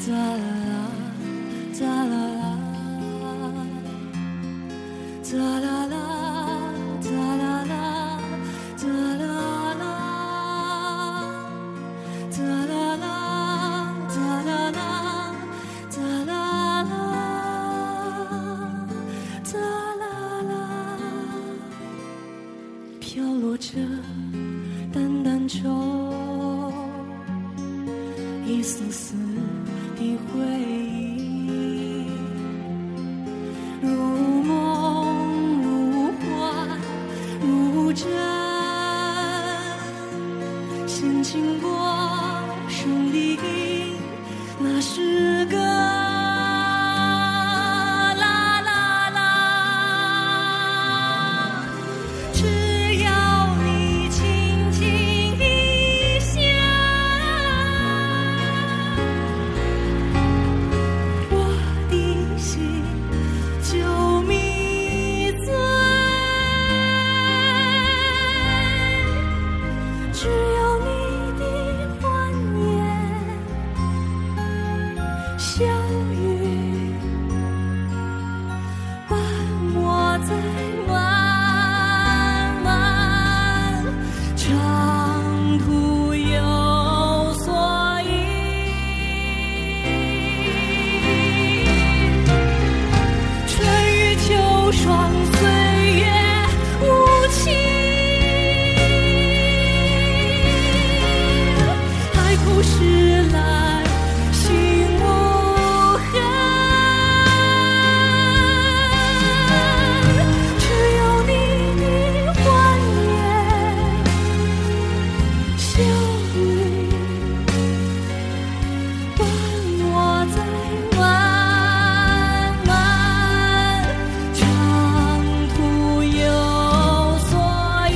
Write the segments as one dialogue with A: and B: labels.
A: 哒啦啦，哒啦啦，哒啦啦，哒啦啦，哒啦啦，哒啦啦，哒啦啦，哒啦啦，哒啦啦，飘落着淡淡愁，一丝丝的回忆，如梦如幻如真，先经过生的音，那是个啦啦啦，只要你轻轻一笑，我的心就迷醉，只有你的欢颜笑语，伴我在漫漫长途有所依。春雨秋霜，岁月无情，海枯石烂，心无痕，只有你的欢颜笑语，伴我在漫漫长途有所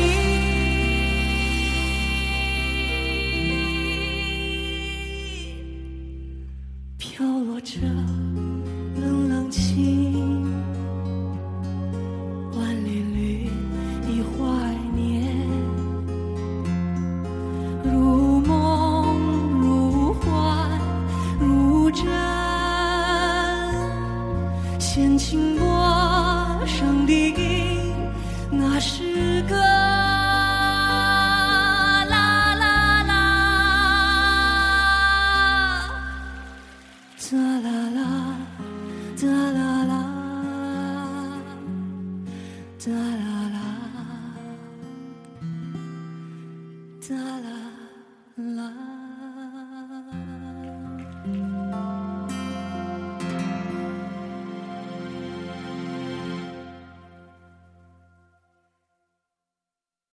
A: 依，飘落着冷冷清，万里绿的怀念，如梦如幻如真，先经过生的音，那是个啦啦啦，哒啦啦，哒啦啦，哒啦啦，哒啦啦。